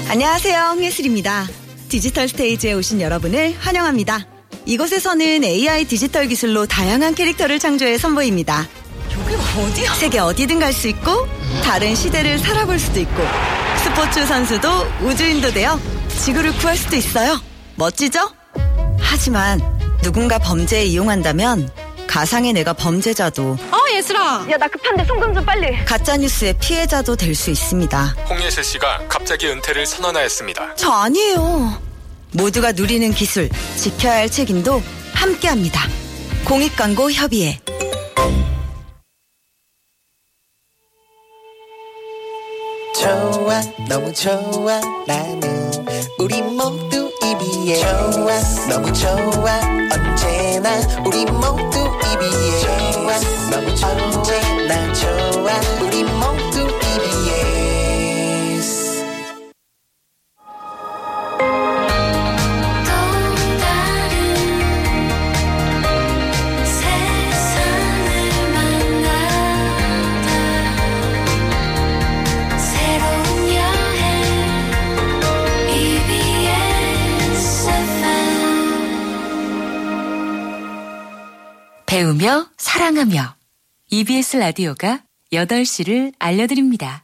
안녕하세요, 홍예슬입니다. 디지털 스테이지에 오신 여러분을 환영합니다. 이곳에서는 AI 디지털 기술로 다양한 캐릭터를 창조해 선보입니다. 여기가 어디야? 세계 어디든 갈 수 있고 다른 시대를 살아볼 수도 있고 스포츠 선수도 우주인도 되어 지구를 구할 수도 있어요. 멋지죠? 하지만 누군가 범죄에 이용한다면 가상의 내가 범죄자도 예슬아. 야, 나 급한데 송금 좀 빨리. 가짜뉴스의 피해자도 될 수 있습니다. 홍예슬 씨가 갑자기 은퇴를 선언하였습니다. 저 아니에요. 모두가 누리는 기술, 지켜야 할 책임도 함께합니다. 공익광고협의회. 좋아, 너무 좋아. 나는 우리 모두 EBS. 좋아, 너무 좋아. 언제나 우리 모두 EBS. 좋아, 너무 좋아. 언제나 좋아. 우리 모두 EBS. 배우며 사랑하며 EBS 라디오가 8시를 알려드립니다.